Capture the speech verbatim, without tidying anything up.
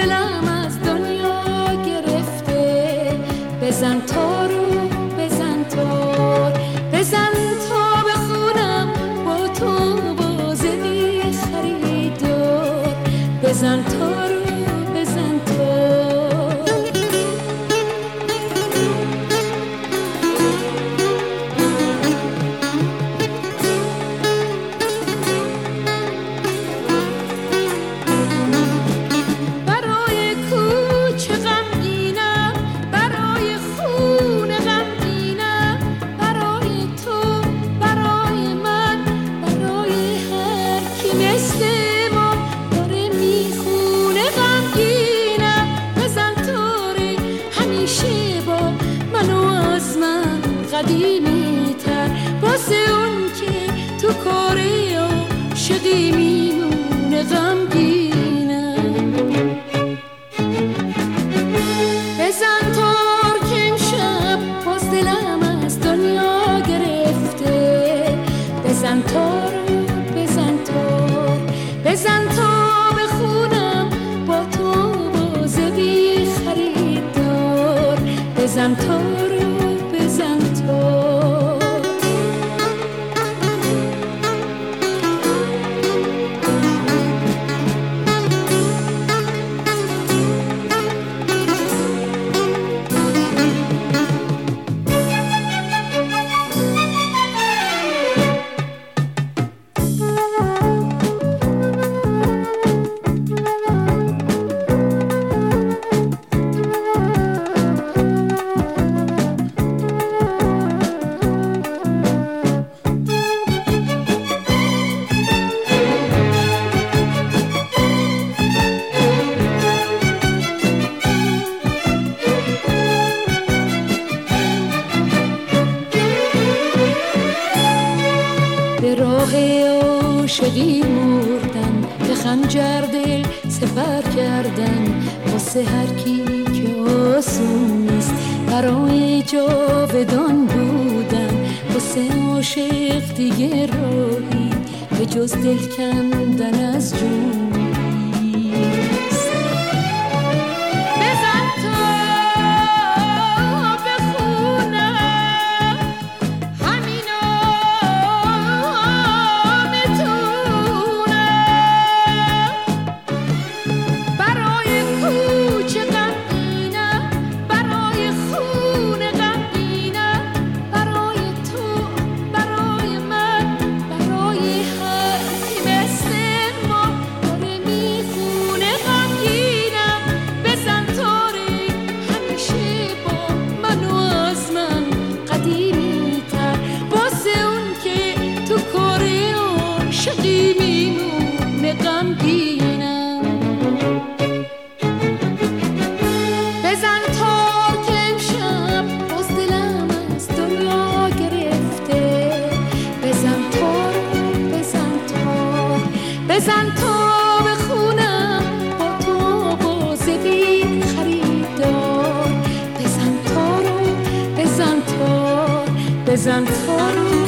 دلم از دنیا گرفته. بزن تارو بزن تار، بزن تا بخونم با تو بازه بی خریدار. بزن تارو بزن تار. برای کوچه غمگینم، برای خونه غمگینم، برای تو برای من، برای هر کی مثل ما داره میخونه غمگینم. بزن تاره همیشه با منو از من قدیمی تر، واسه اون که تو کاره عاشقی میمونه غمگینم. بزن تار که امشب باز دلم از دنیا گرفته. بزن تار بزن تار، بزن تا بخونم با تو بازه بی خریدار. بزن تار بزن تار. به راه عاشقی مردن، به خنجر دل سپر کردن، واسه هر کی که آسون نیست برای جاودان بودن. واسه عاشق دیگه راهی به جز دل کندن از جون نیست. بزن تا بخونم همینا برای کوچه غمگینم، برای خونه غمگینم، برای تو برای من، برای هر کی مثل ما داره میخونه غمگینم. بزن تاره همیشه با منو از من قدیمی تر، واسه اون که تو کاره عاشقی میمونه غمگینم. بزن تار که امشب باز دلم از دنیا گرفته. بزن تار بزن تار، بزن تا بخونم با تو بازه بی خریدار. بزن تارو بزن تار، بزن تارو